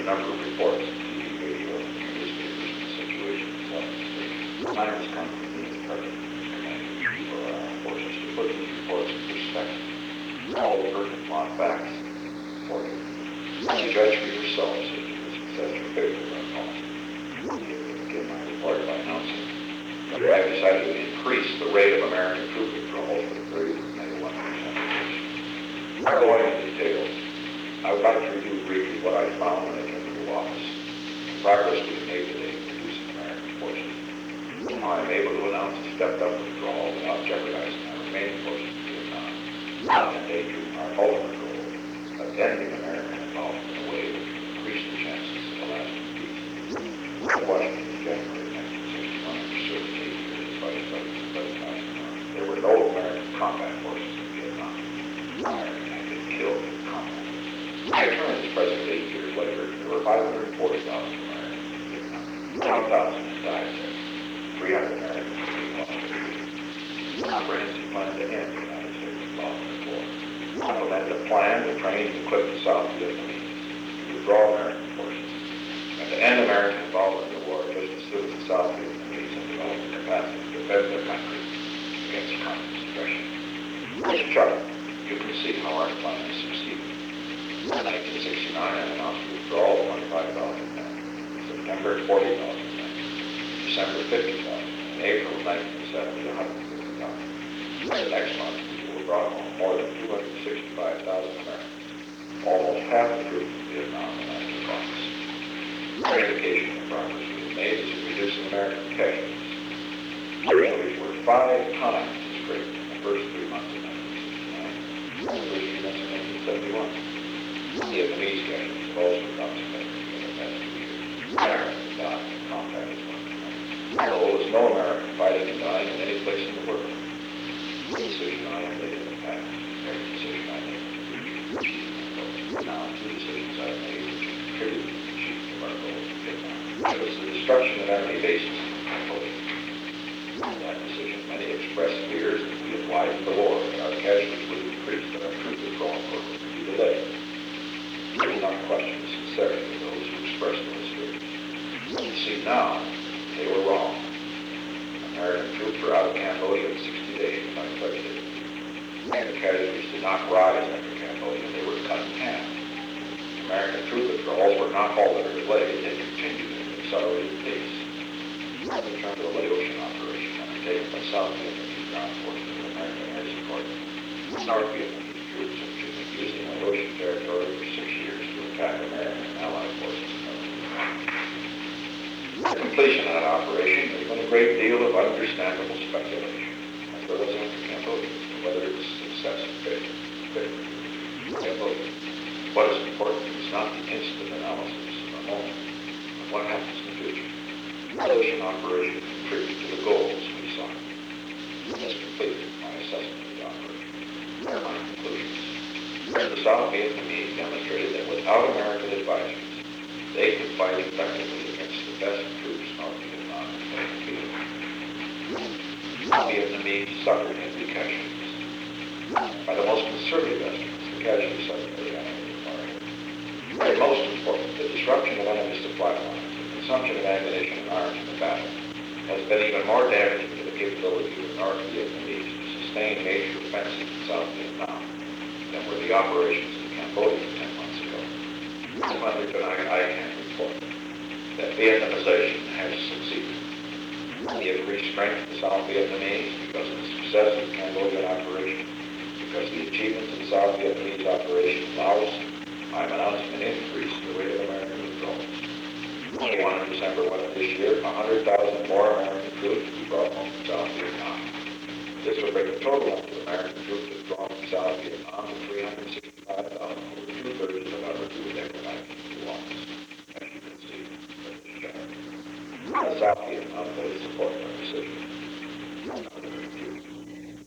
number of reports on TV, radio, and newspapers on the situation in Southern States. Time has come for me to target for our armed forces to put these reports in perspective. All the pertinent facts for you. You judge for yourselves if the success or failure of our policy. Begin my report by announcing that I have decided to increase the rate of American troop withdrawals for the period of May 1%. Not going into details, I would like to review briefly what I found when I came into office, the progress we have made today in reducing American forces, how I am able to announce a stepped-up withdrawal without jeopardizing our remaining forces in Vietnam, and endangering our ultimate goal of ending American involvement in a way that can increase the chances of a lasting peace. Washington in January 1961 served 8 years as Vice President of the Eisenhower. There were no American combat forces in Vietnam. American had been killed in combat. I returned as president 8 years later. There were 540,000 Americans in Vietnam. 20,000 had died there. 300 Americans had been lost in Vietnam. Comprehensive plan to end the United States involvement in war. Implement a plan to train and equip the South Vietnamese to withdraw American forces and to end American involvement in the war just as soon as the South Vietnamese have developed the capacity to defend their country against communist aggression. Mr. Chuck, you can see how our plan has succeeded. In 1969, I announced the withdrawal of 25,000 men. In September, 40,000 men. December, 50,000. In April of 1970, 150,000. The next month, we brought home more than 265,000 Americans, almost half the troops in Vietnam when I took office. One indication of progress we have made is in reducing American casualties. Casualties were 5 times as great in the first 3 months of 1969 as the first 3 months of 1971. Vietnamese casualties have also dropped significantly in the past 2 years. Americans died in combat as well. The goal is no American fighting and dying in any place in the world. The decision I have made in the past, the decision I made in the future, now 2 decisions I have made which contribute to the achievement of our goals in Vietnam. It was the destruction of enemy bases in Cambodia. In that decision, many expressed fears that we had widened the war, that our casualties would increase, that our troop withdrawal program would be delayed. I do not question the sincerity of those who expressed those fears. You see now, they were wrong. American troops were out of Cambodia in 60 days, as I pledged it. And the casualties did not rise after Cambodia, they were cut in half. American troop withdrawals were not halted or delayed, they continued at an accelerated pace. In terms of the Laotian operation undertaken by South Vietnamese ground forces with American air support, North Vietnamese troops have been using Laotian territory for 6 years to attack American and Allied forces. The completion of that operation, there's been a great deal of understandable speculation, as well as after Cambodia, as to whether it was a success or failure. Cambodia. What is important is not the instant analysis of a moment, but what happens in the future. The Laotian operation contributed to the goals we sought. This has completed my assessment of the operation. Here are my conclusions. The South Vietnamese demonstrated that without American advisors, they could fight effectively against the best troops North Vietnam had field. The Vietnamese suffered heavy casualties. By the most conservative estimates, the casualties suffered by the enemy were most important. The disruption of enemy supply lines, the consumption of ammunition and arms in the battle, has been even more damaging to the capability of the North Vietnamese to sustain major offensives in South Vietnam than were the operations in Cambodia 10 months ago. Finally, tonight I can report that Vietnamization has succeeded. The increased strength of the South Vietnamese because of the success of the Cambodian operation, because the achievements of the South Vietnamese operation in Laos, I'm announcing an increase in the rate of American withdrawals. 21 December 1 of this year, 100,000 more American troops will be brought home from South Vietnam. This will bring the total number of American troops withdrawn from South Vietnam to 365,000, over 2/3 of the number who were there when I came to office. As you can see, the South Vietnam fully supported our decision.